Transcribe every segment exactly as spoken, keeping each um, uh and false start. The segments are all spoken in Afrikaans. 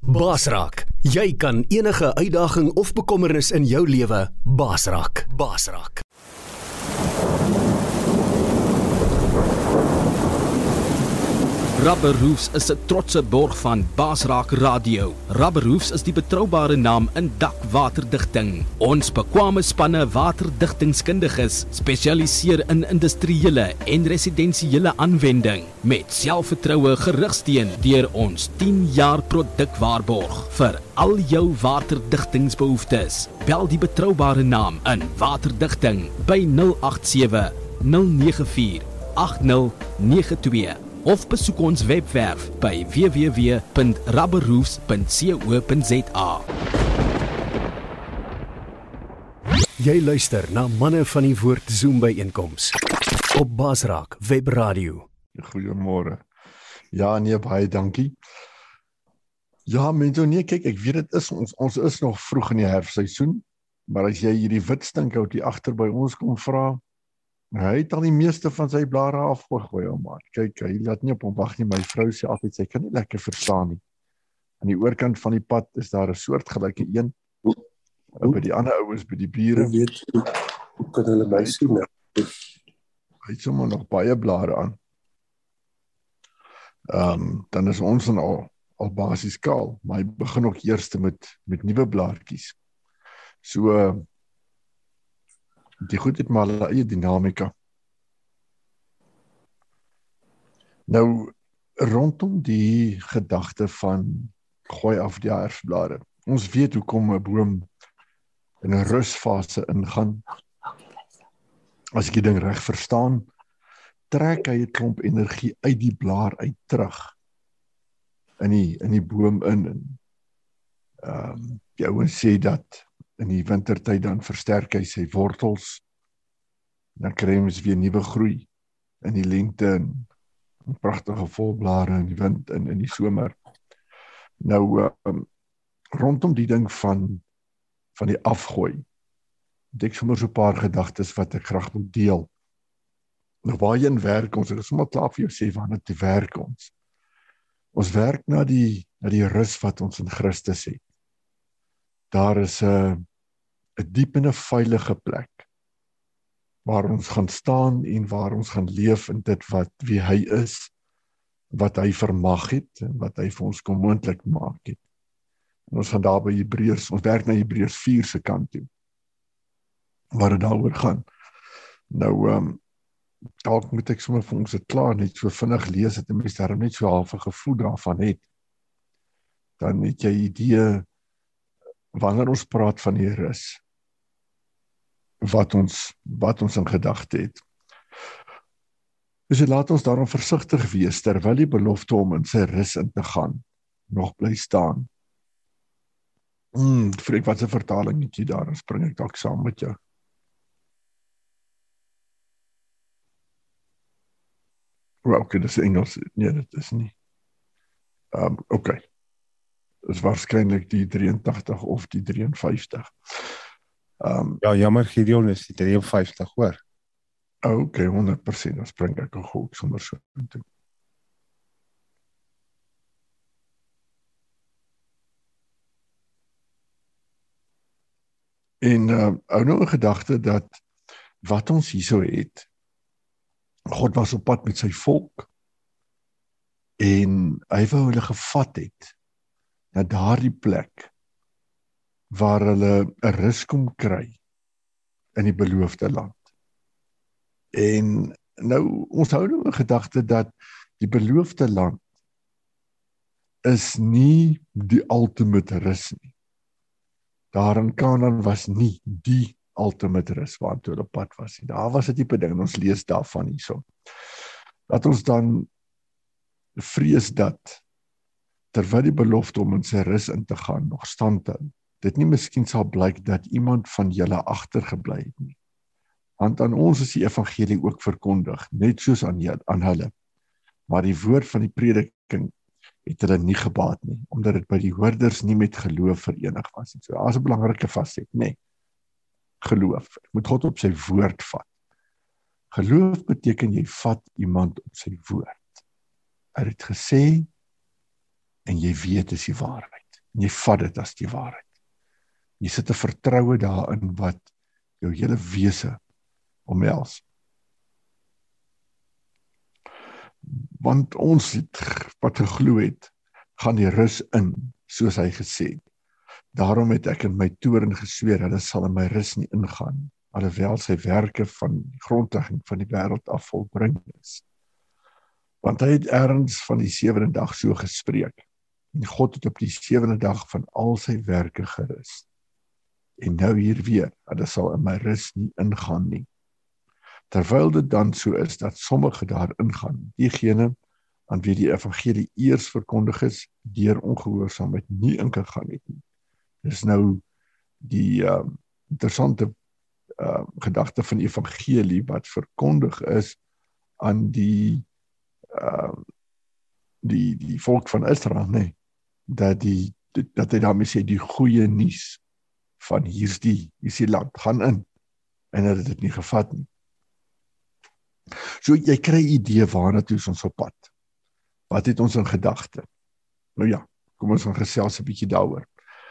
Baas raak. Jy kan enige uitdaging of bekommernis in jou lewe baas raak. Baas raak. Rubber Roofs is 'n trotse borg van Baasraak Radio. Rubber Roofs is die betroubare naam in dakwaterdigting. Ons bekwame spanne waterdigtingskundiges spesialiseer in industriële en residensiële aanwending met selfvertroue gerugsteun deur ons tien jaar produkwaarborg vir al jou waterdigtingsbehoeftes. Bel die betroubare naam in waterdigting by nul agt sewe nul nege vier agt nul nege twee. Of besoek ons webwerf by w w w punt rubberroofs punt co punt z a. Jy luister na Manne van die Woord Zoom byeenkoms op Baasraak Webradio. Goeiemôre. Ja, nee, baie dankie. Ja, mense, nee, kyk, ek weet dit is ons ons is nog vroeg in die herfstseisoen, maar as jy hierdie wit stinkhout hier agter by ons kom vra, hy het al die meeste van sy blare afgegooi, ou maat. Kyk, hy laat nie op hom wag nie. My vrou sê altyd, sy kan nie lekker verstaan nie. Aan die oorkant van die pad is daar 'n soortgelyke een. Oop. By die ander ouens, by die bure. Jy weet, hoe kan hulle my sien? Hy het sommer nog baie blare aan. Ehm, um, dan is ons dan al, al basies kaal, maar hy begin ook eers met, met nuwe blaartjies. So, uh, die goed het maar hulle eie dinamika. Nou, rondom die gedagte van gooi af die herfsblare. Ons weet hoekom 'n boom in 'n rusfase ingaan. As ek die ding reg verstaan, trek hy 'n klomp energie uit die blaar uit terug in die in die boom in. En, um, die ouens sê dat in die wintertyd dan versterk hy sy wortels, dan kry ons weer nuwe groei in die lente en, en pragtige volblare in die wind en in die somer. Nou, um, rondom die ding van, van die afgooi, het ek sommer so 'n paar gedagtes wat ek graag wil deel. Nou, waarheen werk ons? Ek is sommer klaar vir jou sê, waarna toe werk ons? Ons werk na die, na die rus wat ons in Christus het. Daar is 'n 'n diep en 'n veilige plek waar ons gaan staan en waar ons gaan leef in dit wat wie hy is, wat hy vermag het en wat hy vir ons kom moontlik maak het. En ons gaan daar by Hebreërs, ons werk na Hebreërs vier se kant toe, waar dit daaroor gaan. Nou, um, dalk moet ek sommer vir ons dit klaar net so vinnig lees, dat 'n mens daar net so half 'n gevoel daarvan het. Dan het jy idee, wanneer ons praat van die rus, wat ons, wat ons in gedagte het. Dus laat ons daarom versigtig wees, terwyl die belofte om in sy rus in te gaan, nog bly staan. Hmm, vreek, wat 'n vertaling het jy daar, dan spring ek dalk saam met jou. Well, oké, dis Engels, nee, dit is nie. Um, oké. Okay. Is waarskynlik die drieëntagtig of die drieënvyftig. Um, ja, jammer Gideon is die drieënvyftig, hoor. Oké, okay, honderd persent, dan spring ek al goed sommer so toe. En uh, hou nou 'n gedagte dat wat ons hierso het, God was op pad met sy volk en hy wou hulle gevat het na daardie plek waar hulle 'n rus kom kry in die beloofde land. En nou, ons hou nou 'n gedagte dat die beloofde land is nie die ultimate rus nie. Daar in Kanaan was nie die ultimate rus waartoe hulle op pad was nie. Daar was 'n tipe ding en ons lees daarvan hierso. Dat ons dan vrees dat terwyl die belofte om in sy rus in te gaan nog stand hou, dit nie miskien sal blyk dat iemand van julle agtergebly het nie. Want aan ons is die evangelie ook verkondig, net soos aan, aan hulle. Maar die woord van die prediking het hulle nie gebaat nie, omdat dit by die hoorders nie met geloof verenig was. So, daar is 'n belangrike vasheid, nee. Geloof. Ek moet God op sy woord vat. Geloof beteken jy vat iemand op sy woord. Hy het gesê, en jy weet is die waarheid. En jy vat dit as die waarheid. Jy sit 'n vertroue daarin wat jou hele wese omhels. Want ons het, wat geglo het, gaan die rus in, soos hy gesê het. Daarom het ek in my toorn gesweer, hulle sal in my rus nie ingaan, alhoewel sy werke van die grondlegging van die wêreld af volbring is. Want hy het erns van die sewende dag so gespreek, en God het op die sewende dag van al sy werke gerus. En nou hier weer, hulle sal in my rus nie ingaan nie. Terwyl dit dan so is, dat sommige daar ingaan, diegene aan wie die evangelie eers verkondig is, deur ongehoorsaamheid nie ingegaan het nie. Dis nou die uh, interessante uh, gedagte van die evangelie wat verkondig is aan die uh, die die volk van Israel, nee, dat die dat hy daarmee sê die goeie nuus van hier's die hier's die land, gaan in, en hulle het dit nie gevat nie. So jy kry 'n idee waarna toe ons op pad. Wat het ons in gedagte? Nou ja, kom ons gaan gesels 'n bietjie daaroor.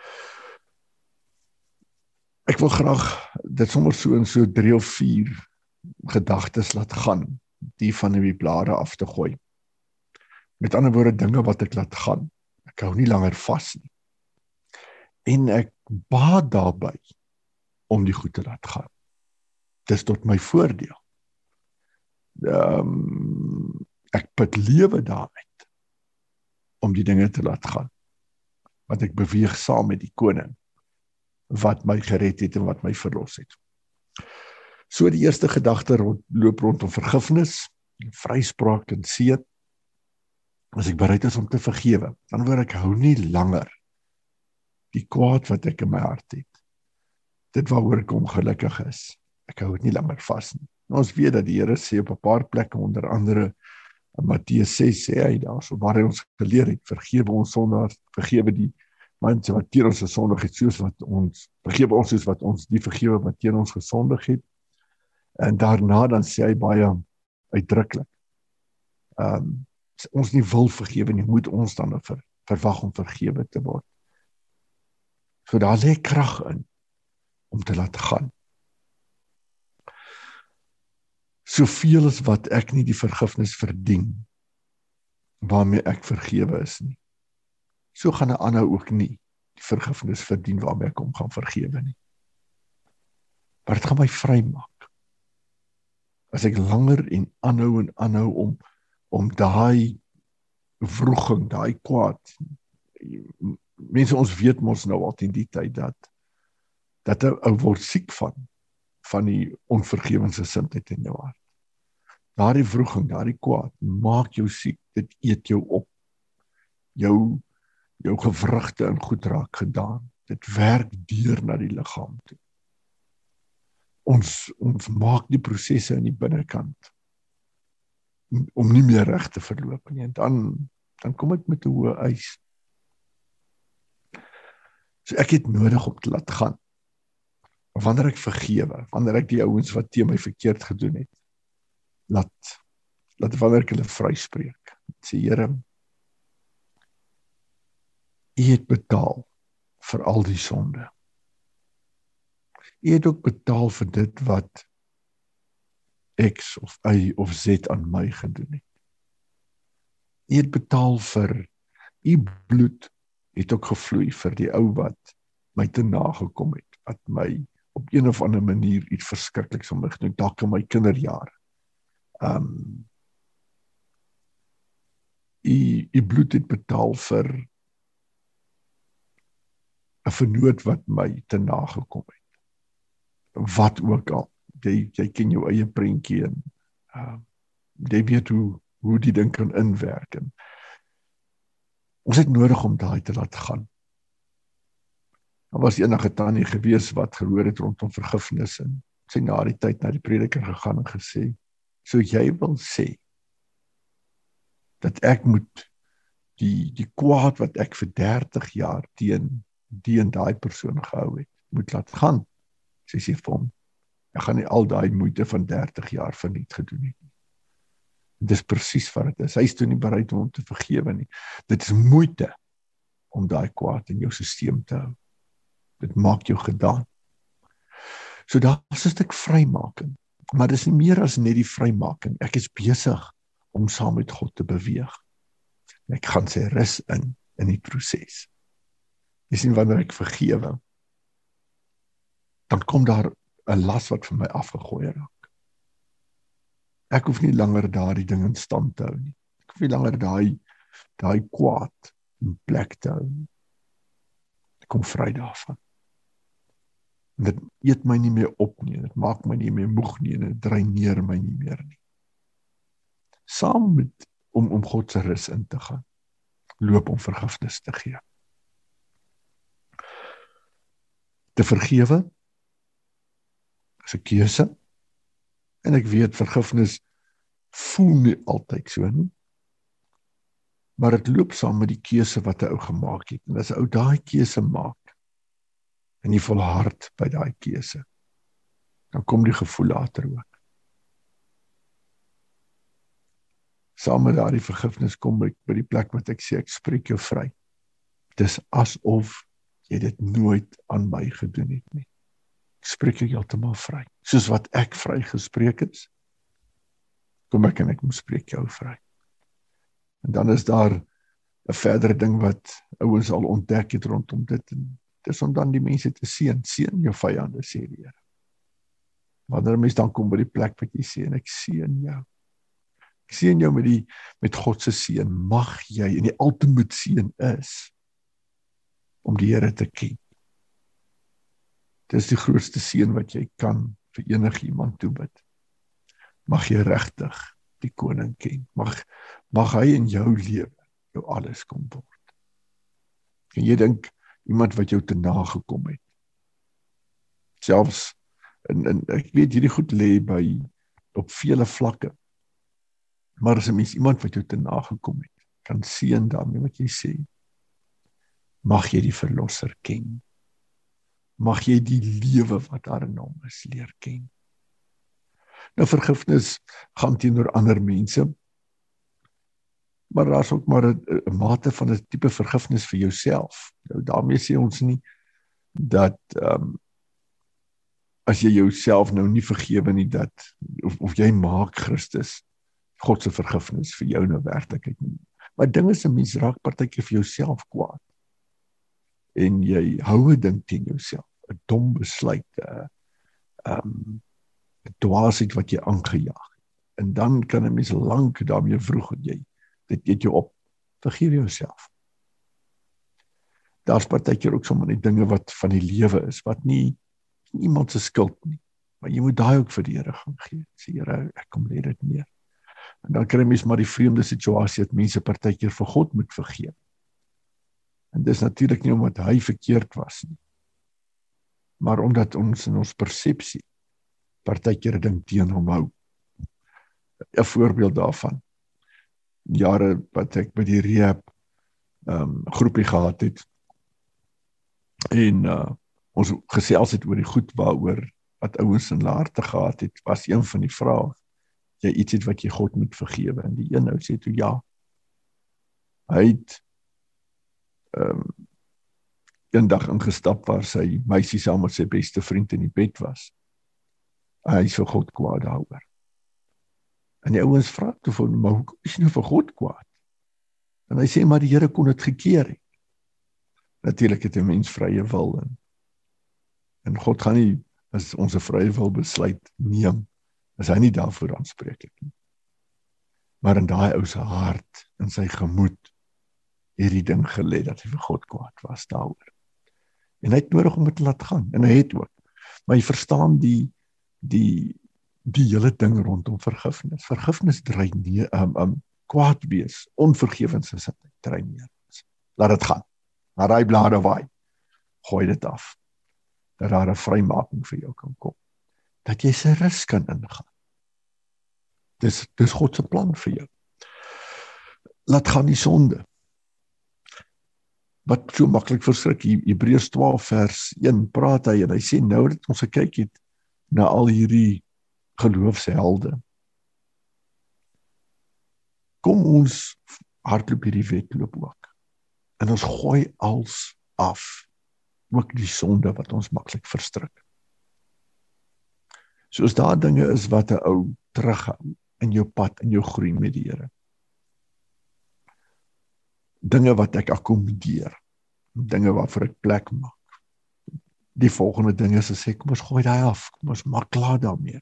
Ek wil graag dit sommer so in so drie of vier gedagtes laat gaan, die van die blare af te gooi. Met ander woorde, dinge wat ek laat gaan. Ek hou nie langer vas nie. En ek baat daarby om die goed te laat gaan. Dis tot my voordeel. Um, ek put lewe daaruit om die dinge te laat gaan. Want ek beweeg saam met die koning wat my gered het en wat my verlos het. So die eerste gedagte rond, loop rondom vergifnis, vryspraak en seën. As ek bereid is om te vergewe, dan word ek hou nie langer die kwaad wat ek in my hart het. Dit waaroor ek ongelukkig is. Ek hou dit nie langer vas nie. Ons weet dat die Here sê op 'n paar plekke, onder andere in Matteus ses sê hy daar, so waar hy ons geleer het, vergewe ons sondaars, vergewe die mense wat teen ons gesondig het, soos wat ons, vergewe ons soos wat ons die vergewe wat teen ons gesondig het. En daarna dan sê hy baie uitdruklik, um, as ons nie wil vergewe nie, moet ons dan ver, verwag om vergewe te word. So daar lê krag in, om te laat gaan. Soveel as wat ek nie die vergifnis verdien, waarmee ek vergewe is nie. So gaan 'n ander ook nie die vergifnis verdien waarmee ek hom gaan vergewe nie. Maar dit gaan my vry maak. As ek langer en aanhou en aanhou om om daai wroging, daai kwaad. Mense, ons weet mos nou al in die tyd dat dat 'n ou word siek van van die onvergewensgesindheid in jou hart. Daardie wroging, daardie kwaad maak jou siek, dit eet jou op. Jou jou gewrigte en goed raak gedaan. Dit werk deur na die liggaam toe. Ons ons maak die prosesse in die binnekant om nie meer reg te verloop nie. En dan dan kom ek met 'n hoë eis. So ek het nodig om te laat gaan. Wanneer ek vergewe, wanneer ek die ouens wat teen my verkeerd gedoen het, laat, laat wanneer ek hulle vryspreek, sê Here, U het betaal vir al die sonde. U het ook betaal vir dit wat X of Y of Z aan my gedoen het. U het betaal vir, U bloed het ook gevloei vir die ou wat my te nagekom het, wat my op een of ander manier iets verskrikliks om my gedoen, dalk in my kinderjare. Um, u, u bloed het betaal vir 'n vernoot wat my te nagekom het. Wat ook al, jy, jy ken jou eie prentjie en uh, jy weet hoe, hoe die ding kan inwerk. En ons het nodig om daai te laat gaan. Daar was enige tannie gewees wat gehoor het rondom vergifnis en sy na die tyd na die prediker gegaan en gesê, so jy wil sê dat ek moet die, die kwaad wat ek vir dertig jaar teen die en daai persoon gehou het, moet laat gaan. Sy sê vir hom, ek gaan nie al daai moeite van dertig jaar verniet gedoen het nie. Dis presies wat dit is. Hy is toe nie bereid om hom te vergewe nie. Dit is moeite om daai kwaad in jou stelsel te hou. Dit maak jou gedaan. So daar is 'n stuk vrymaking, maar dis nie meer as net die vrymaking. Ek is besig om saam met God te beweeg. Ek gaan sy rus in, in die proses. Jy sien, wanneer ek vergewe, dan kom daar 'n las wat van my afgegooi raak. Ek hoef nie langer daardie ding in stand te hou nie. Ek hoef nie langer daai daai kwaad in plek te hou nie. Ek kom vry daarvan. En dit eet my nie meer op nie, dit maak my nie meer moeg nie, en dit dreineer my nie meer nie. Saam met, om, om God se rus in te gaan, loop om vergifnis te gee. Te vergewe is 'n keuse, en ek weet vergifnis voel nie altyd so nie, maar dit loop saam met die keuse wat 'n ou gemaak het, en as 'n ou daai keuse maak, en jy volhard by daai keuse, dan kom die gevoel later ook. Saam met daardie vergifnis kom ek by die plek wat ek sê, ek spreek jou vry. Dis asof jy dit nooit aan my gedoen het nie. Ek spreek jou heeltemal vry. Soos wat ek vry gespreek is, kom ek en ek moet spreek jou vry. En dan is daar 'n verdere ding wat ouens al ontdek het rondom dit, en dis om dan die mense te seën, seën jou vyande, sê die Here. Wanneer 'n mens dan kom by die plek wat jy sê, en ek seën jou. Ek seën jou met die met God se seën. Mag jy, en die ultimate seën is om die Here te ken. Dis die grootste seën wat jy kan vir enige iemand toebid. Mag jy regtig die koning ken. Mag mag hy in jou lewe jou alles kom word. En jy dink iemand wat jou te nagekom het. Selfs en, en ek weet hierdie goed lê by op vele vlakke. Maar as 'n mens iemand wat jou te nagekom het, kan seën daarmee wat jy sê. Mag jy die verlosser ken. Mag jy die lewe wat daar in hom is leer ken. Nou vergifnis gaan teenoor ander mense, maar daar is ook maar 'n mate van 'n tipe vergifnis vir jouself. Nou daarmee sê ons nie dat um, as jy jouself nou nie vergewe nie, dat of, of jy maak Christus God se vergifnis vir jou nou werklikheid nie. Maar ding is 'n mens raak partykeer vir jouself kwaad. En jy hou 'n ding teen jouself, 'n dom besluit, 'n um, dwaasheid wat jy aangejaag het. En dan kan 'n mens lank daarmee vroeg en jy dit eet jou op. Vergewe jouself. Daar's partykeer ook sommer net dinge wat van die lewe is, wat nie iemand se skuld nie. Maar jy moet daai ook vir die Here gaan gee. Sê Here, ek kom lê dit neer. En dan kry mens maar die vreemde situasie dat mense partykeer vir God moet vergewe. En dis natuurlik nie omdat hy verkeerd was nie, maar omdat ons in ons persepsie partykeer 'n ding teen hom hou. 'n Voorbeeld daarvan, jare wat ek by die rehab um, groepie gehad het, en uh, ons gesels het oor die goed waaroor wat ouens in laarte gehad het, was een van die vrae, jy iets het wat jy God moet vergewe, en die een nou sê toe ja, hy het Um, een dag ingestap waar sy meisie saam met sy beste vriend in die bed was. Hy is vir God kwaad daaroor. En die ouens vra toe van, maar hoekom is jy nou vir God kwaad? En hy sê, maar die Here kon dit gekeer het. Natuurlik het 'n mens vrye wil, en, en God gaan nie, as ons 'n vrye wil besluit neem, is hy nie daarvoor aanspreeklik nie. Maar in daai ou se hart, in sy gemoed, hierdie ding gelê dat hy vir God kwaad was daaroor. En hy het nodig om dit te laat gaan, en hy het ook. Maar jy verstaan die die die hele ding rondom vergifnis. Vergifnis dry neer, um, um, kwaad wees, onvergewensgesindheid dry neer. Laat dit gaan. Laat daai blare waai. Gooi dit af. Dat daar 'n vrymaking vir jou kan kom. Dat jy sy rus kan ingaan. Dis dis God se plan vir jou. Laat gaan die sonde. Wat so maklik verskrik, Hebreërs twaalf vers een praat hy, en hy sê nou dat ons gekyk het na al hierdie geloofshelde. Kom ons hardloop hierdie wedloop ook. En ons gooi als af, ook die sonde wat ons maklik verstrik. So as daar dinge is wat 'n ou terughou in jou pad, in jou groei met die Here. Dinge wat ek akkommodeer, dinge waarvoor ek plek maak. Die volgende ding is as sê, kom ons gooi daai af, kom ons maak klaar daarmee.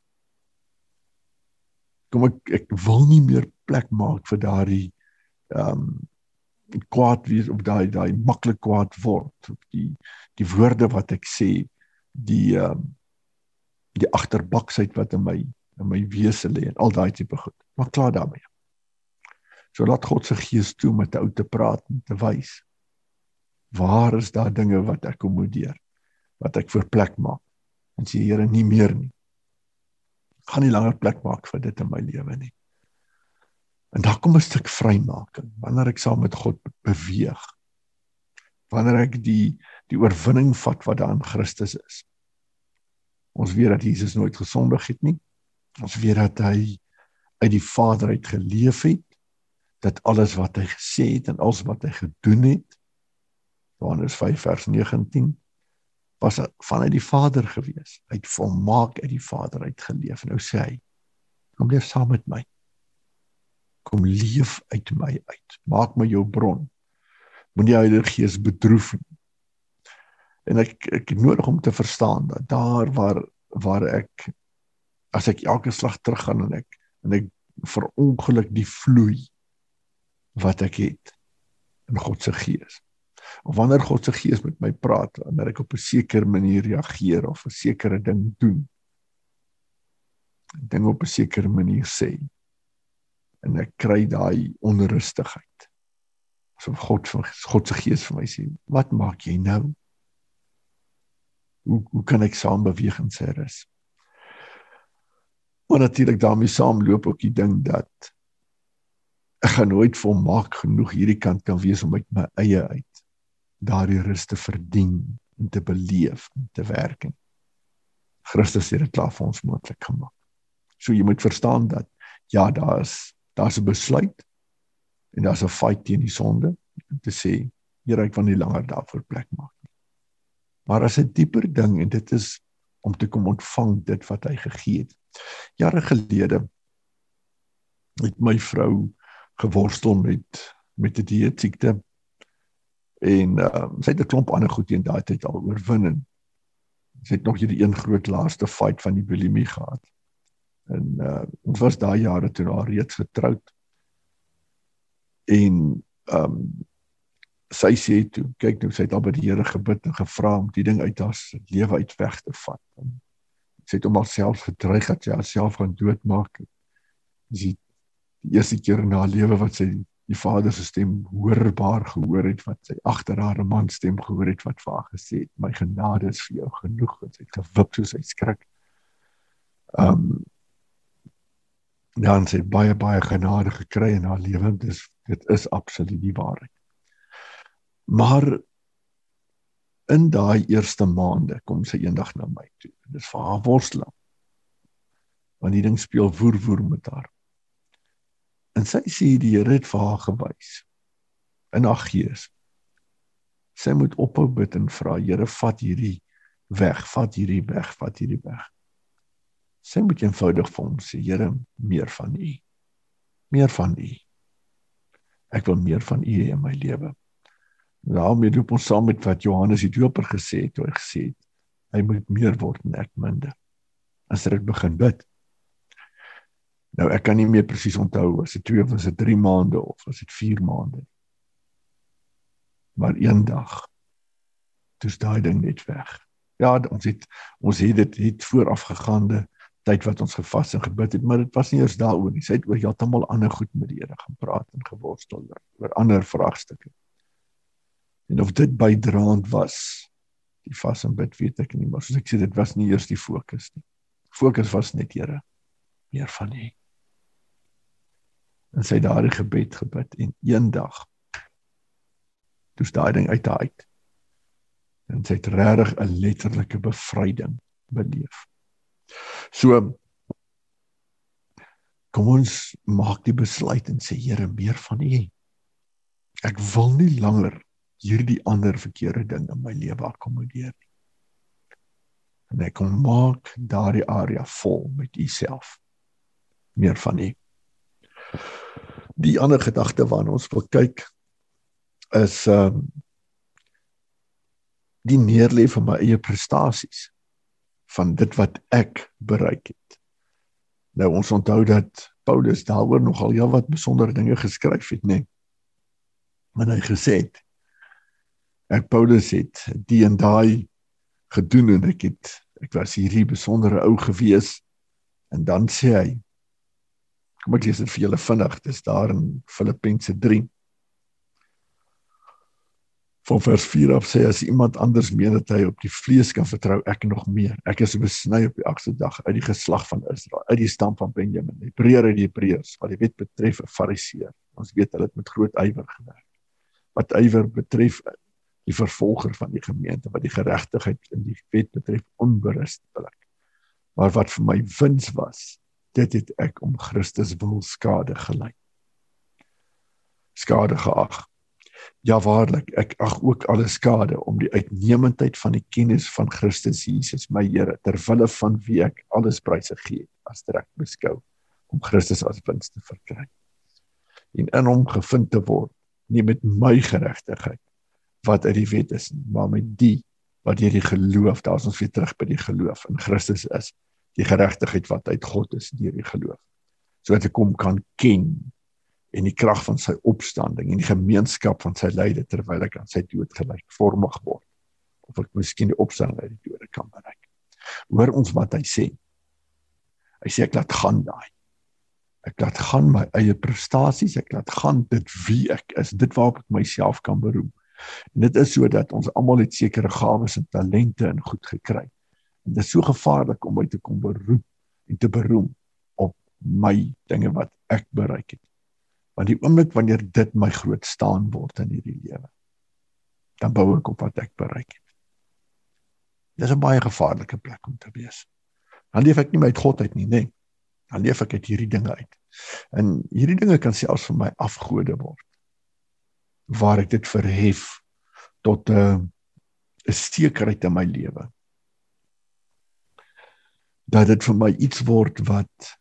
Kom ek, ek wil nie meer plek maak vir daardie um, kwaad wees, of daai daai maklik kwaad word, of die, die woorde wat ek sê, die um, die agterbaksheid wat in my, in my wese lê, en al daai tipe goed. Maar klaar daarmee. So laat God se gees toe met die ou te praat en te wys. Waar is daar dinge wat ek akkommodeer, wat ek vir plek maak? En sê, Here, nie meer nie. Ek gaan nie langer plek maak vir dit in my lewe nie. En daar kom 'n stuk vrymaking, wanneer ek saam met God beweeg. Wanneer ek die, die oorwinning vat wat daar in Christus is. Ons weet dat Jesus nooit gesondig het nie. Ons weet dat hy uit die Vader uit geleef het, dat alles wat hy gesê het en alles wat hy gedoen het, Johannes vyf vers negentien, was vanuit die Vader gewees. Hy het volmaak uit die Vader uit geleef. En nou sê hy, kom leef saam met my. Kom leef uit my uit. Maak my jou bron. Moenie die Heilige Gees bedroef nie. En ek, ek het nodig om te verstaan dat daar waar, waar ek, as ek elke slag teruggaan en ek, en ek verongeluk die vloei wat ek het in God se Gees. Of wanneer God se Gees met my praat, wanneer ek op 'n sekere manier reageer of 'n sekere ding doen, ding op 'n sekere manier sê, en ek kry daai onrustigheid. Asof God, God se Gees vir my sê, wat maak jy nou? Hoe, hoe kan ek saam beweeg in sy rus? Maar natuurlik daarmee saamloop ook die ding dat ek gaan nooit volmaak genoeg hierdie kant kan wees om uit my eie uit daardie rus te verdien en te beleef en te werk. Christus het dit klaar vir ons moontlik gemaak. So jy moet verstaan dat ja, daar is daar's 'n besluit en daar's 'n fight teen die sonde om te sê, Here, ek wil nie langer daarvoor plek maak nie. Maar as 'n dieper ding, en dit is om te kom ontvang dit wat hy gegee het. Jare gelede het my vrou geworstel met met 'n dieetsiekte en uh, sy het 'n klomp ander goed teen daai tyd al oorwin en sy het nog hierdie een groot laaste fight van die bulimie gehad. En uh, ons was daai jare toe al reeds getroud. En um, sy sê toe, kyk nou, sy het al by die Here gebid en gevra om die ding uit haar lewe uit weg te vat. En sy het hom al self gedreig dat sy haarself gaan doodmaak. Die, die eerste keer in haar lewe wat sy die Vader se stem hoorbaar gehoor het, wat sy agter haar 'n man stem gehoor het, wat vir haar gesê het, my genade is vir jou genoeg, en sy het gewip soos hy skrik. Um, dan sy het baie, baie genade gekry in haar lewe, dus dit is absoluut die waarheid. Maar in daai eerste maande kom sy eendag na my toe. Dit is vir haar worsteling. Want die ding speel woer woer met haar. En sy sê die Here het vir haar gewys in haar gees. Sy moet ophou bid en vra, Here, vat hierdie weg, vat hierdie weg, vat hierdie weg. Sy moet eenvoudig vir hom sê, Here, meer van U. Meer van U. Ek wil meer van U hê in my lewe. Daarmee loop ons saam met wat Johannes die Doper gesê het, toe hy gesê het, hy moet meer word en ek minder. As hy dit begin bid. Nou, ek kan nie meer presies onthou, as dit twee of as dit drie maande, of as dit vier maande. Maar een dag, toe is daai ding net weg. Ja, ons het, ons het dit het voorafgegaande tyd wat ons gevas en gebid het, maar dit was nie eers daaroor nie. Sy het oor heeltemal ander goed met die Here gaan praat en geworstel oor ander vraagstukke. En of dit bydraend was, die vas en bid, weet ek nie, maar soos ek sê, dit was nie eers die fokus nie. Fokus was net, Here, meer van U. En sy het daardie gebed gebid, en een dag, toe is daai ding uit haar uit. En sy het regtig 'n letterlike bevryding beleef. So, kom ons maak die besluit en sê, Here, meer van U. Ek wil nie langer hierdie ander verkeerde ding in my lewe akkommodeer nie. En ek kom maak daardie area vol met U self. Meer van U. Die ander gedagte waarna ons wil kyk, is um, die neerlê van my eie prestasies, van dit wat ek bereik het. Nou, ons onthou dat Paulus daaroor nogal heel wat besondere dinge geskryf het, nee. Maar hy gesê het, ek Paulus het die en daai gedoen en ek het, ek was hierdie besondere ou gewees, en dan sê hy, kom ek lees dit vir julle vinnig, dis daar in Filippense drie, van vers vier af sê, as iemand anders meen dat hy op die vlees kan vertrou, ek nog meer. Ek is besny op die agste dag uit die geslag van Israel, uit die stam van Benjamin, die Hebreër uit die Hebreërs, wat die wet betref, 'n Fariseer. Ons weet hulle het met groot ywer gewerk. Wat ywer betref, die vervolger van die gemeente, wat die geregtigheid in die wet betref, onberisplik. Maar wat vir my wins was, dit het ek om Christus wil skade gelei. Skade geag. Ja, waarlik, ek ag ook alle skade om die uitnemendheid van die kennis van Christus Jesus, my Here, terwille van wie ek alles pryse gee, as trek beskou, om Christus as wins te verkry. En in hom gevind te word, nie met my geregtigheid, wat uit die wet is, maar met die, wat deur die geloof, daar is ons weer terug by die geloof, in Christus is, die geregtigheid wat uit God is, deur die geloof. Sodat ek hom kan ken, en die krag van sy opstanding, en die gemeenskap van sy lyde, terwyl ek aan sy dood gelykvormig word, of ek miskien die opstanding uit die dode kan bereik. Hoor ons wat hy sê. Hy sê, ek laat gaan daai. Ek laat gaan my eie prestasies, ek laat gaan dit wie ek is, dit waarop ek myself kan beroem. En dit is so dat ons almal het sekere gawes en talente en goed gekry. En dit is so gevaarlik om my te kom beroem en te beroem op my dinge wat ek bereik het. Want die oomblik wanneer dit my groot staan word in hierdie lewe, dan bou ek op wat ek bereik het. Dit is 'n baie gevaarlike plek om te wees. Dan leef ek nie met God uit nie, nee. Dan leef ek uit hierdie dinge uit. En hierdie dinge kan selfs vir my afgode word, waar ek dit verhef tot 'n uh, sekerheid in my lewe. Dat dit vir my iets word wat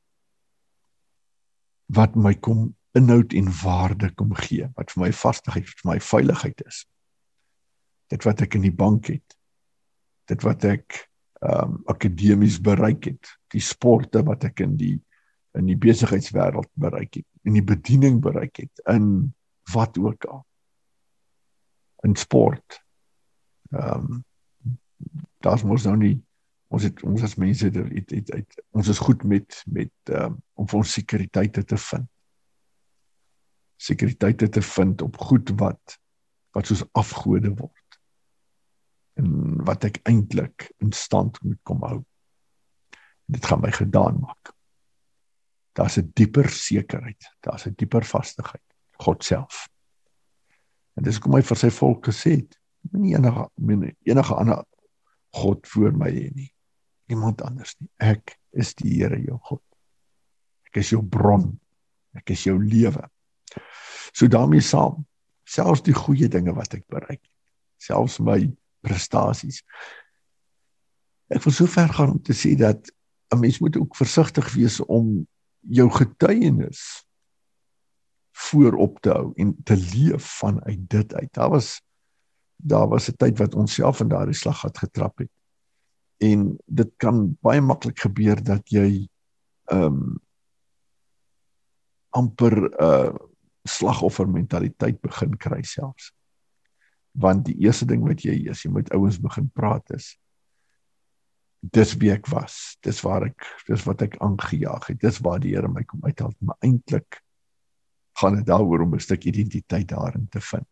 wat my kom inhoud en waarde kom gee, wat vir my vastigheid, vir my veiligheid is. Dit wat ek in die bank het, dit wat ek um, akademies bereik het, die sporte wat ek in die in die besigheidswêreld bereik het, in die bediening bereik het, in wat ook al. In sport. Um, daar is ons nou nie, ons het ons as mense het, het, het, het, ons is goed met met um, om vir ons sekuriteite te vind. Sekuriteite te vind op goed wat wat soos afgode word. En wat ek eintlik in stand moet kom hou. Dit gaan my gedaan maak. Daar's 'n dieper sekerheid, daar's 'n dieper vastigheid, God self. En dis kom hy vir sy volk gesê het, nie enige, enige ander God voor my hê nie, niemand anders nie, ek is die Here jou God, ek is jou bron, ek is jou lewe. So daarmee saam, selfs die goeie dinge wat ek bereik, selfs my prestasies, ek wil so ver gaan om te sê dat 'n mens moet ook versigtig wees om jou getuienis voorop te hou en te leef vanuit dit uit. Daar was daar was 'n tyd wat ons self in daardie slag het getrap het. En dit kan baie maklik gebeur dat jy um, amper 'n uh, slagoffer mentaliteit begin kry selfs. Want die eerste ding wat jy is, jy moet ouens begin praat is, dis wie ek was, dis waar ek, dis wat ek aangejaag het, dis waar die Here my kom uithaal, maar eintlik gaan dit daaroor om 'n stuk identiteit daarin te vind.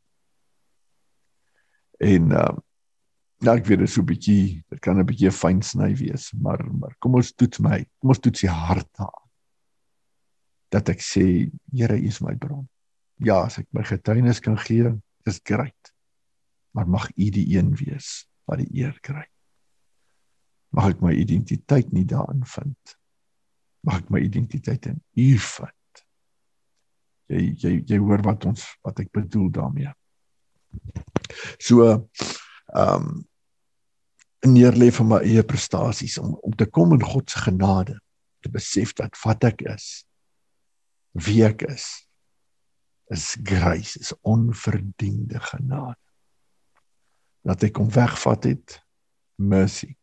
En uh, nou ek weet dit so 'n bietjie, dit kan 'n bietjie 'n fyn sny wees, maar maar kom ons toets my, kom ons toets die hart aan. Dat ek sê, Here, U is my bron. Ja, as ek my getuienis kan gee, is great. Maar mag U die een wees wat die eer kry. Mag ek my identiteit nie daarin vind. Mag ek my identiteit in U vind. Jy, jy, jy hoor wat ons, wat ek bedoel daarmee. So, ehm um, neerlê van my eie prestasies om om te kom in God se genade, te besef dat wat ek is, wie ek is, is grace, is onverdiende genade. Dat hy kom wegvat het, mercy.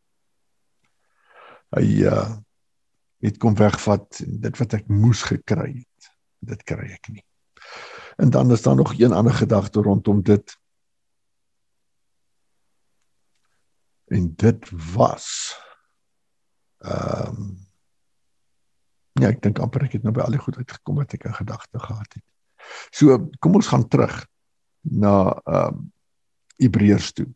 Hy uh, het kom wegvat, dit wat ek moes gekry het, dit kry ek nie. En dan is daar nog een ander gedagte rondom dit. En dit was, um, ja, ek dink amper ek het nou by al die goed uitgekom wat ek in gedagte gehad het. So, kom ons gaan terug na um, Hebreërs toe.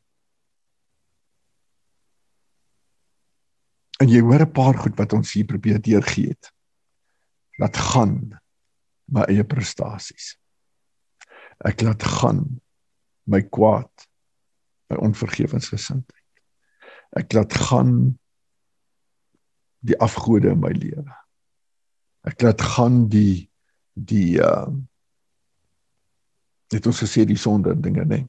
En jy hoor 'n paar goed wat ons hier probeer deurgee het. Laat gaan my eie prestasies. Ek laat gaan my kwaad, my onvergewensgesindheid. Ek laat gaan die afgode in my lewe. Ek laat gaan die die uh, het ons gesê die sonde dinge, nee.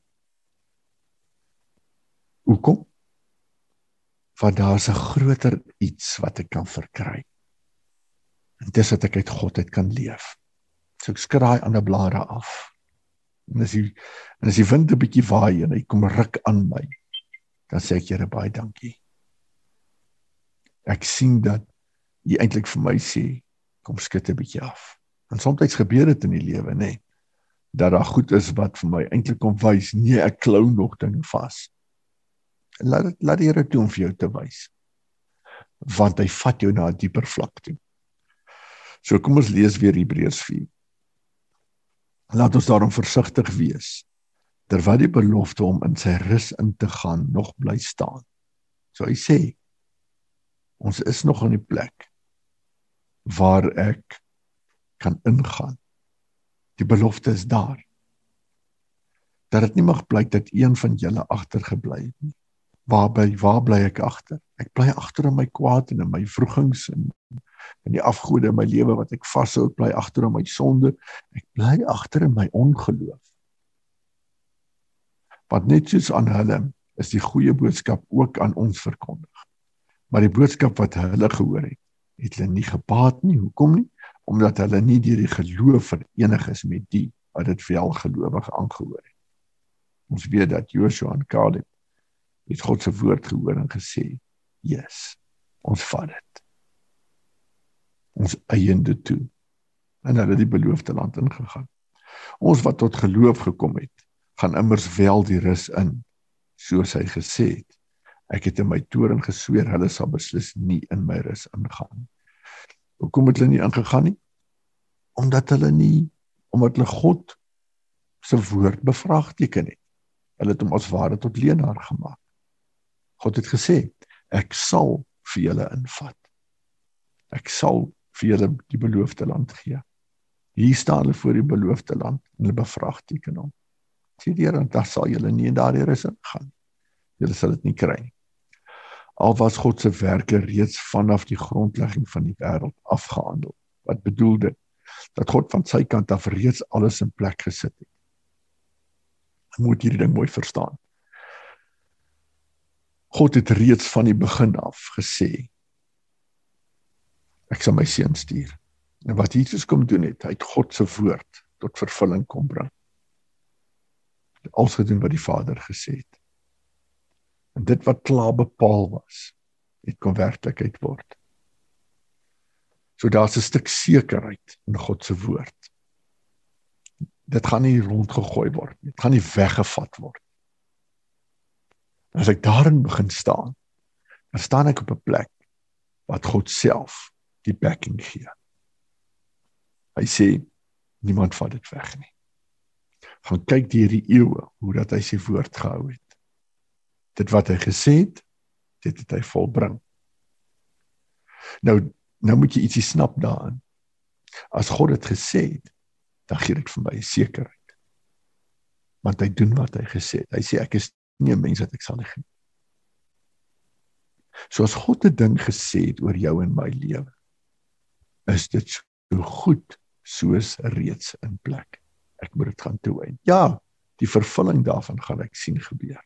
Hoekom? Want daar is 'n groter iets wat ek kan verkry. En dis dat ek uit God uit kan leef. So ek skraai ander blare af. En as die, en as die wind 'n bietjie waai en hy kom ruk aan my, dan sê ek Here baie dankie. Ek sien dat jy eintlik vir my sê, kom skud 'n bietjie af. En soms gebeur dit in die lewe, nê, dat daar goed is wat vir my eintlik kom wys, nee, ek klou nog dinge vas. Laat, laat die Here toe om vir jou te wys. Want hy vat jou na 'n dieper vlak toe. So kom ons lees weer Hebreërs vier. Laat ons daarom versigtig wees, terwyl die belofte om in sy rus in te gaan nog bly staan. So hy sê, ons is nog in die plek waar ek kan ingaan. Die belofte is daar. Dat dit nie mag blyk dat een van julle agtergebly het nie. Waar bly, waar bly ek agter? Ek bly agter in my kwaad en in my wrogings en in die afgode in my lewe wat ek vashou, ek bly agter in my sonde, ek bly agter in my ongeloof. Want net soos aan hulle is die goeie boodskap ook aan ons verkondig. Maar die boodskap wat hulle gehoor het, het hulle nie gebaat nie. Hoekom nie? Omdat hulle nie deur die geloof verenig is met die wat dit wel gelowig aangehoor het. Ons weet dat Joshua en Caleb het God se woord gehoor en gesê, yes, ons vat dit. Ons eien dit toe. En hulle het die beloofde land ingegaan. Ons wat tot geloof gekom het, gaan immers wel die rus in, soos hy gesê het. Ek het in my toorn gesweer, hulle sal beslis nie in my rus ingaan. Hoekom het hulle nie ingegaan nie? Omdat hulle nie, omdat hulle God se woord bevraagteken het. Hulle het hom as ware tot leenaar gemaak. God het gesê, ek sal vir julle invat. Ek sal vir julle die beloofde land gee. Hier staan hulle voor die beloofde land en hulle bevraagteken hom. Sê die Here, dan sal julle nie in daardie rus ingaan. Julle sal dit nie kry nie. Al was God se werke reeds vanaf die grondlegging van die wêreld afgehandel. Wat bedoel dit? Dat God van sy kant af reeds alles in plek gesit het. Jy moet hierdie ding mooi verstaan. God het reeds van die begin af gesê, ek sal my seun stuur. En wat Jesus kom doen het, hy het God se woord tot vervulling kom bring. Alles gedoen wat die Vader gesê het. En dit wat klaar bepaal was, het kon werklikheid word. So daar's 'n stuk sekerheid in God se woord. Dit gaan nie rondgegooi word, dit gaan nie weggevat word. As ek daarin begin staan, dan staan ek op 'n plek wat God self die backing gee. Hy sê, niemand vat dit weg nie. Gaan kyk deur die eeue, hoe dat hy sy woord gehou het. Dit wat hy gesê het, dit het hy volbring. Nou, nou moet jy ietsie snap daarin. As God het gesê het, dan gee dit vir my sekerheid. Want hy doen wat hy gesê het. Hy sê, ek is nie 'n mens wat ek sal lieg nie. So as God 'n ding gesê het oor jou en my lewe, is dit so goed soos reeds in plek. Ek moet dit gaan toewy. Ja, Die vervulling daarvan gaan ek sien gebeur.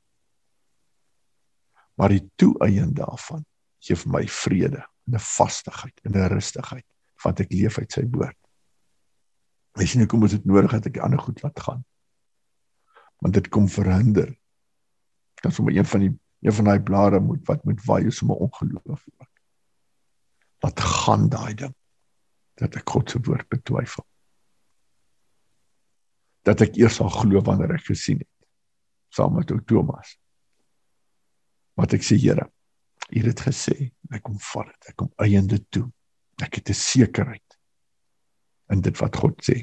Maar die toe-eien daarvan gee vir my vrede, en 'n vastigheid, en 'n rustigheid, want ek leef uit sy woord. Weet jy nie, kom is dit nodig dat ek die ander goed laat gaan. Want dit kom verhinder. Ek kan sommer een van die, een van die blare moet, wat moet waai, sommer ongeloof ook. Laat gaan daai ding, dat ek God se woord betwyfel. Dat ek eers sal glo wanneer ek gesien het, saam met ou Thomas. Wat ek sê, Here, U het gesê, ek kom vat dit, ek kom eien dit toe. Ek het 'n sekerheid in dit wat God sê.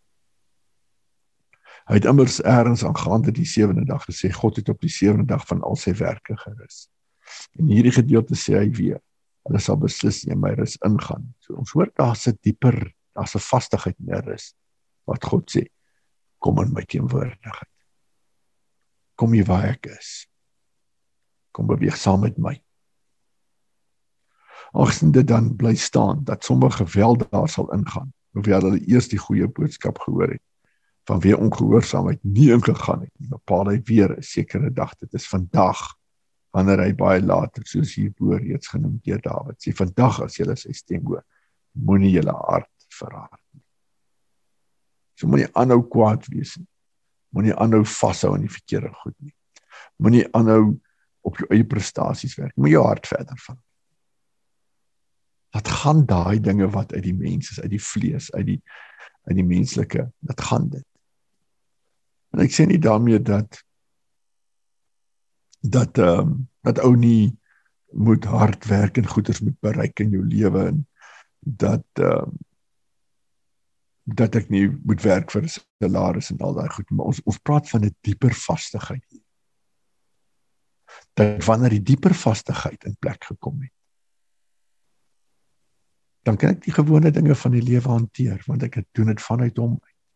Hy het immers ergens aangaande die sewende dag gesê, God het op die sewende dag van al sy werke gerus. En hierdie gedeelte sê hy weer, hulle sal beslis in my rus ingaan. So ons hoor, daar's 'n dieper, daar's 'n vastigheid in die rus, wat God sê, kom in my teenwoordigheid. Kom hier waar ek is. Kom beweeg saam met my. Aangezien dit dan bly staan, dat sommige wel daar sal ingaan, hoewel hulle eers die goeie boodskap gehoor het, vanweë ongehoorsaamheid nie ingegaan het, bepaal hy weer 'n sekere dag, dit is vandag, wanneer hy baie later, soos hierbo reeds genoem deur Dawid, sê, vandag as julle sy stem hoor, moenie julle hart verhard nie. So moenie aanhou kwaad wees nie, moenie aanhou vashou aan die verkeerde goed nie, moenie aanhou op jou eie prestasies werk, moet jou hart verder van. Dat gaan daai dinge wat uit die mens is, uit die vlees, uit die, uit die menslike, dat gaan dit. En ek sê nie daarmee dat, dat, um, dat ou nie moet hard werk en goeders moet bereik in jou lewe, en dat, um, dat ek nie moet werk vir 'n salaris en al daai goed, maar ons, ons praat van 'n dieper vastigheid. Dat wanneer die dieper vastigheid in plek gekom het, dan kan ek die gewone dinge van die lewe hanteer, want ek het doen dit vanuit hom.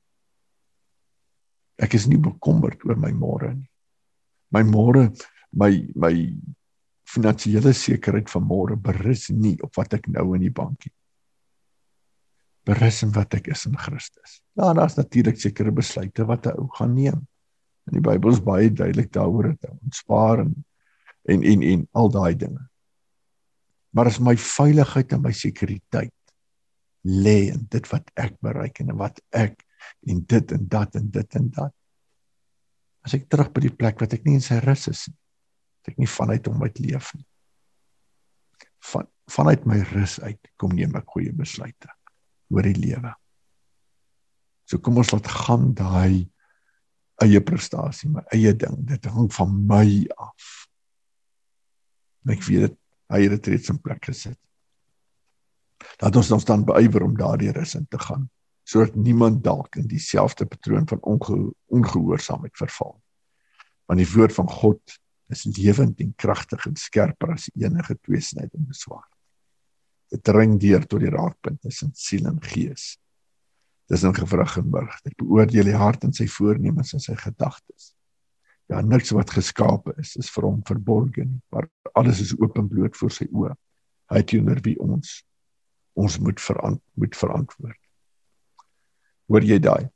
Ek is nie bekommerd oor my môre nie. My môre, my, my finansiële sekerheid van môre berus nie op wat ek nou in die bank het. Berus in wat ek is in Christus. Ja, daar is natuurlik sekere besluite wat 'n ou gaan neem. En die Bybel is baie duidelik daaroor, dat ons spaar en, en, en, en al daai dinge. Maar as my veiligheid en my sekuriteit lê in dit wat ek bereik en wat ek en dit en dat en dit en dat. As ek terug by die plek wat ek nie in sy rus is nie, dat ek nie vanuit hom uit leef nie. Van, vanuit my rus uit kom neem ek goeie besluite oor die lewe. So kom ons laat gaan daai eie prestasie, my eie ding, dit hang van my af. En ek weet dit, hy het dit reeds in plek gesit. Laat ons ons dan beywer om daardie rus in te gaan, sodat niemand dalk in dieselfde patroon van onge, ongehoorsaamheid verval. Want die woord van God is lewend en kragtig en skerper as enige tweesnydende swaard. Dit dring deur tot die raakpunt tussen siel en gees. Dis 'n gewrig en murg. Dit beoordeel die hart en sy voornemens en sy gedagtes. Ja, niks wat geskape is, is vir hom verborge nie, maar alles is openbloot voor sy oë. Hy teenoor wie ons, ons moet, verant, moet verantwoord. Hoor jy daai?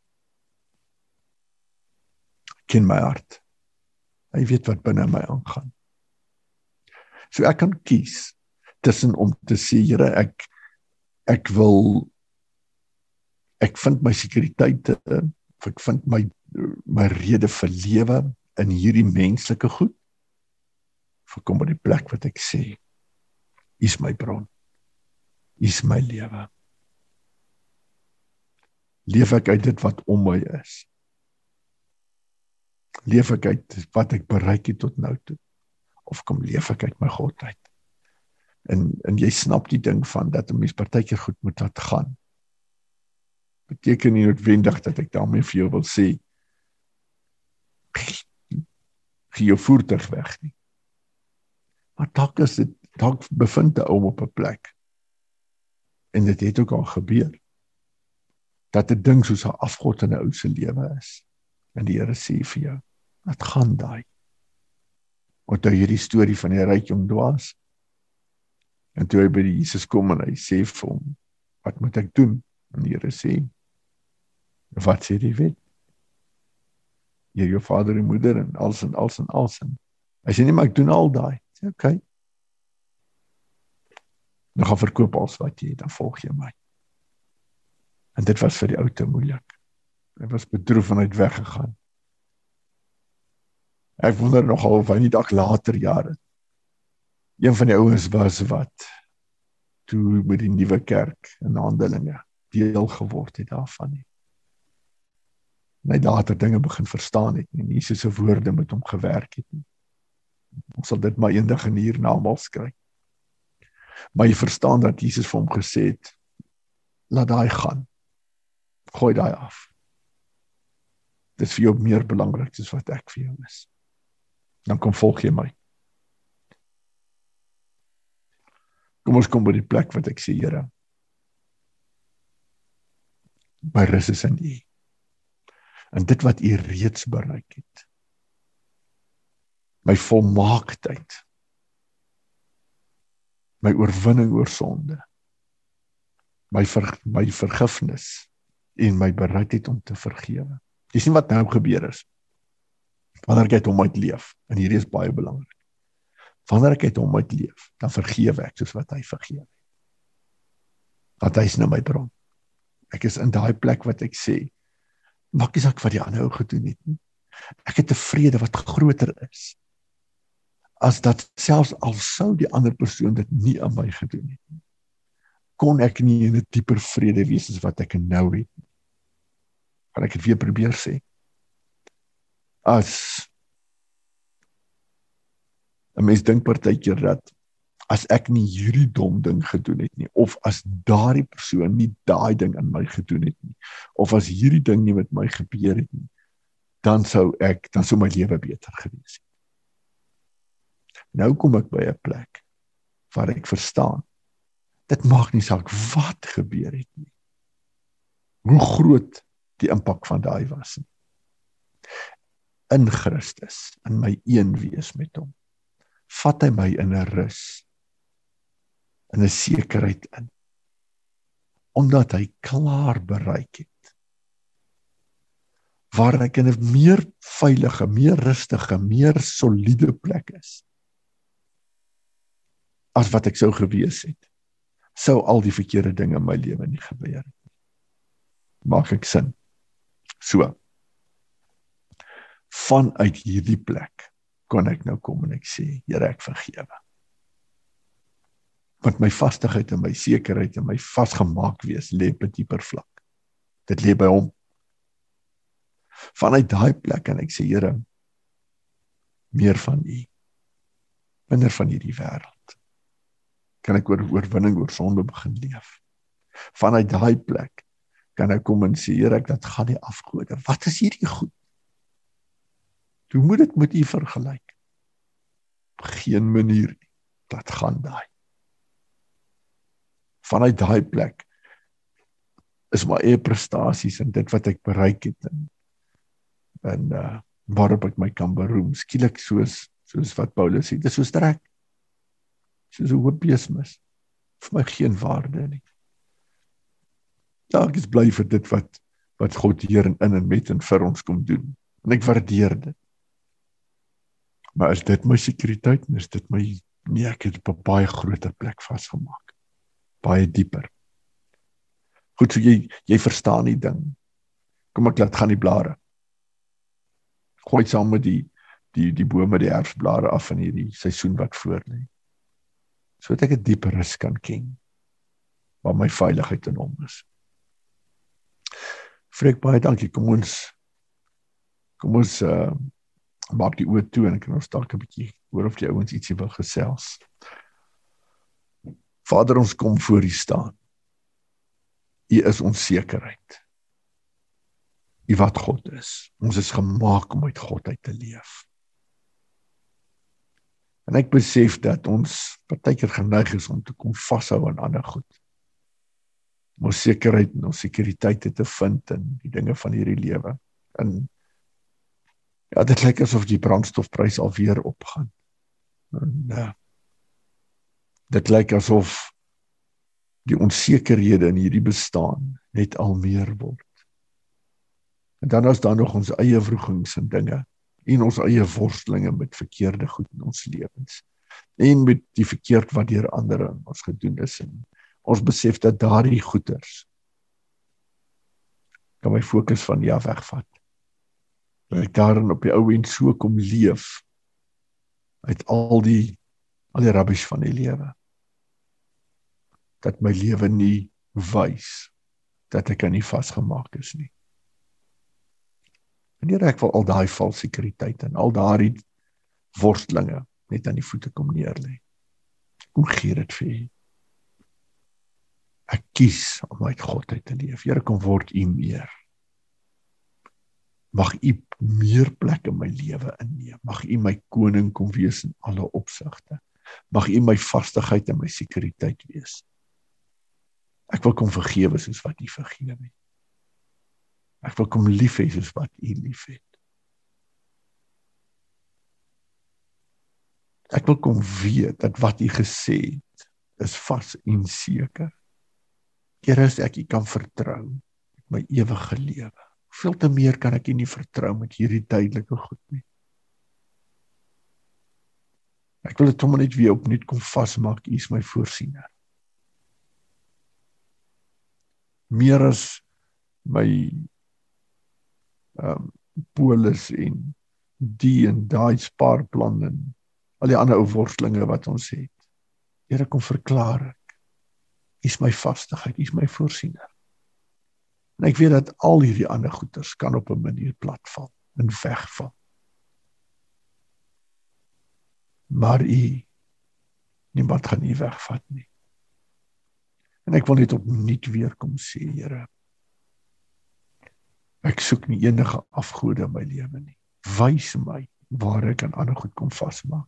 Ken my hart. Hy weet wat binne my aangaan. So ek kan kies tussen om te sê, Here, ek, ek wil, ek vind my sekuriteit, ek vind my, my rede vir lewe in hierdie menslike goed, of kom by die plek wat ek sê, U is my bron, U is my lewe. Leef ek uit dit wat om my is? Leef ek uit wat ek bereik het tot nou toe? Of kom leef ek uit my God uit? En, en jy snap die ding van, dat 'n mens partykeer goed moet laat gaan. Beteken nie noodwendig dat ek daarmee vir jou wil sê, gee jou voertuig weg nie. Maar dalk is dit, dalk bevind 'n ou op 'n plek, en dit het ook al gebeur, dat 'n ding soos 'n afgod in 'n ou se lewe is, en die Here sê vir jou, wat gaan daai? Onthou jy die storie van die ryk jong dwaas? En toe hy by die Jesus kom en hy sê vir hom, wat moet ek doen? En die Here sê, wat sê die wet? Eer jou vader en moeder en als en als en als. En hy sê nie, maar ek doen al daai. Ek sê, okay. Nou gaan verkoop als wat jy het, dan volg jy my. En dit was vir die ou te moeilik. Hy was bedroef en hy het weggegaan. Ek wonder nogal of hy nie dalk later jare een van die ouens was wat toe met die nuwe kerk in Handelinge deel geword het daarvan nie. En hy later dinge begin verstaan het nie. Jesus se woorde met hom gewerk het nie. Ons sal dit maar eendag in hiernamaals kry. Maar jy verstaan dat Jesus vir hom gesê het, laat daai gaan. Gooi daai af. Dit is vir jou meer belangrik as wat ek vir jou is. Dan kom volg jy my. Kom ons kom by die plek wat ek sê, Here, my rus is in U. En dit wat U reeds bereik het, my volmaaktheid, my oorwinning oor sonde, my, ver, my vergifnis en my bereidheid om te vergewe. Jy sien wat nou gebeur is, wanneer ek uit hom uitleef, en hierdie is baie belangrik, wanneer ek uit hom uitleef, dan vergewe ek soos wat hy vergewe. Want hy is nou my bron. Ek is in daai plek wat ek sê, maak nie saak wat die ander ou gedoen het nie. Ek het 'n vrede wat groter is, as dat selfs al sou die ander persoon dit nie aan my gedoen het nie, kon ek nie in 'n dieper vrede wees as wat ek nou het. Kan ek het weer probeer sê. As 'n mens dink partykeer dat as ek nie hierdie dom ding gedoen het nie, of as daardie persoon nie daai ding aan my gedoen het nie, of as hierdie ding nie met my gebeur het nie, dan sou ek, dan sou my lewe beter gewees het. Nou kom ek by 'n plek waar ek verstaan, dit maak nie saak wat gebeur het nie, hoe groot die impak van daai was nie. In Christus, in my een wees met hom, vat hy my in 'n rus, in 'n sekerheid in, omdat hy klaar bereik het, waar ek in 'n meer veilige, meer rustige, meer soliede plek is, as wat ek sou gewees het, sou al die verkeerde dinge in my lewe nie gebeur het. Maak ek sin? So, vanuit hierdie plek, kon ek nou kom en ek sê, Here, ek vergewe. Want my vastigheid en my sekerheid en my vasgemaak wees, lê op 'n dieper vlak. Dit lê by hom. Vanuit daai plek en ek sê, Here, meer van U, minder van hierdie wêreld. Kan ek oor oorwinning oor sonde begin leef. Vanuit daai plek kan ek kom en sê, Here, ek dat gaan nie afgode. Wat is hierdie goed? Hoe moet dit met U vergelyk? Op geen manier nie. Dat gaan daai. Vanuit daai plek is my eie prestasies en dit wat ek bereik het en, en uh, waarop ek my kan beroem, skielik soos, soos wat Paulus sê, dit is soos trek, soos 'n hoop beesmis, vir my geen waarde nie. Ja, ek is bly vir dit wat, wat God hier in en met en vir ons kom doen, en ek waardeer dit. Maar is dit my sekuriteit, en is dit my, nee, ek het op 'n baie groter plek vasgemaak, baie dieper. Goed, so jy, jy verstaan die ding. Kom ek laat gaan die blare. Gooi saam met die, die, die bome die herfsblare af in hierdie seisoen wat voor lê. So dat ek 'n dieper rus kan ken, waar my veiligheid in hom is. Freek, baie dankie, kom ons, kom ons, uh, maak die oë toe en kan ons dalk 'n bietjie hoor of die ouens ietsie wil gesels. Vader, ons kom voor U staan. U is ons sekerheid. U wat God is. Ons is gemaak om uit God uit te leef. En ek besef dat ons partykeer geneig is om te kom vashou aan ander goed. Om ons sekerheid en ons sekuriteit te vind in die dinge van hierdie lewe. En ja, dit lyk asof die brandstofprys alweer opgaan. En, uh, dit lyk asof die onsekerhede in hierdie bestaan net al meer word. En dan is daar nog ons eie wrogings en dinge, en ons eie worstelinge met verkeerde goed in ons lewens, en met die verkeerd wat deur ander in ons gedoen is, en ons besef dat daardie goeders kan my fokus van die af wegvat. Dat ek daarin op die ou end so kom leef, uit al die, al die rubbish van die lewe, dat my lewe nie wys, dat ek aan nie vasgemaak is nie. En hier ek wil al daai valse sekuriteit en al daai worstelinge net aan die voete kom neerlê. Kom gee dit vir U. Ek kies om uit God uit te leef. Here, kom word U meer. Mag U meer plek in my lewe inneem. Mag U my koning kom wees in alle opsigte. Mag U my vastigheid en my sekuriteit wees. Ek wil kom vergewe soos wat U vergewe het. Ek wil kom lief hê soos wat U lief het. Ek wil kom weet dat wat U gesê het, is vas en seker. Here, as ek U kan vertrou met my ewige lewe, veel te meer kan ek U nie vertrou met hierdie tydelike goed nie. Ek wil dit sommer net weer opnuut kom vasmaak, U is my voorsiener. Meer as my um, polis en die en daai spaarplan en al die ander ou worstelinge wat ons het. Here, kom verklaar ek. U is my vastigheid, U is my voorsiener. En ek weet dat al hierdie ander goeders kan op 'n manier platval en wegval. Maar U, niemand gaan U wegvat nie. En ek wil net opnuut weer kom sê, Here, ek soek nie enige afgode in my lewe nie. Wys my waar ek aan ander goed kom vasmaak.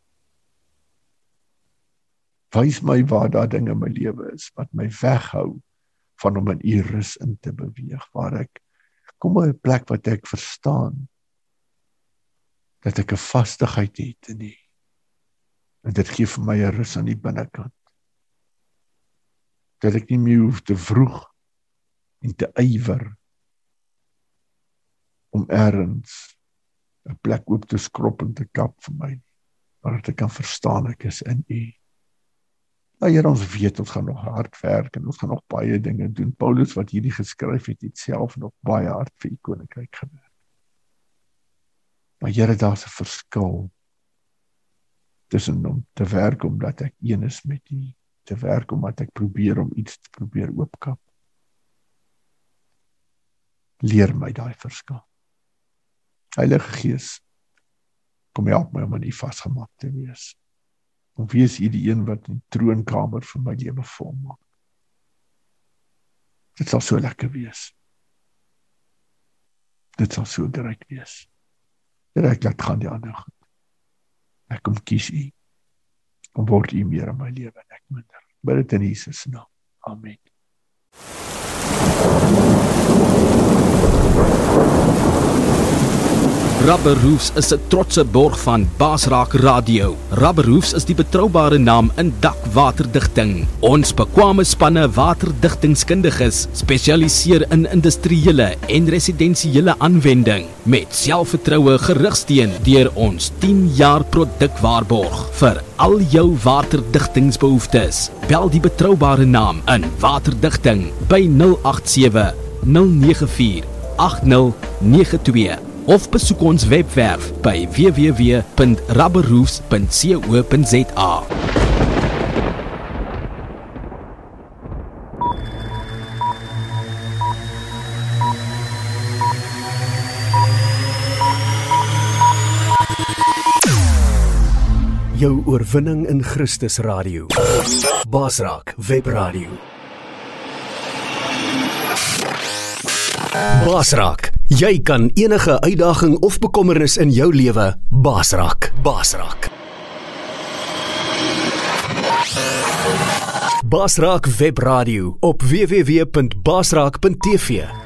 Wys my waar daar dinge in my lewe is wat my weghou van om in U rus in te beweeg, waar ek kom by 'n plek wat ek verstaan dat ek 'n vastigheid het in U. En dit gee vir my 'n rus aan die binnekant. Dat ek nie meer hoef te vroeg en te ywer om ergens 'n plek oop te skrop en te kap vir my, maar dat ek kan verstaan ek is in U. Nou Here, ons weet ons gaan nog hard werk en ons gaan nog baie dinge doen. Paulus wat hierdie geskryf het, het self nog baie hard vir U koninkryk gewerk. Maar Here, daar's 'n verskil tussen om te werk omdat ek een is met U, te werk omdat ek probeer om iets te probeer oopkap. Leer my daai verskil. Heilige Gees, kom help my om nie vasgemaak te wees. Om wees U die een wat die troonkamer vir my lewe volmaak. Dit sal so lekker wees. Dit sal so great wees. Here, ek laat gaan die ander goed. Ek kom kies U. Kom word U meer in my lewe en ek minder. Bid dit in Jesus naam. Amen. Rubber Roofs is 'n trotse borg van Basraak Radio. Rubber Roofs is die betroubare naam in dakwaterdigting. Ons bekwame spanne waterdigtingskundiges spesialiseer in industriële en residensiële aanwending met selfvertroue gerugsteun deur ons tien jaar produkwaarborg vir al jou waterdigtingsbehoeftes. Bel die betroubare naam in waterdigting by nul agt sewe nul nege vier agt nul nege twee. Of besoek ons webwerf by w w w punt rubberroofs punt co punt za. Jou oorwinning in Christus Radio. Basraak Webradio. Basraak. Jy kan enige uitdaging of bekommernis in jou lewe basraak. Basraak. Basraak Webradio op w w w punt basraak punt t v.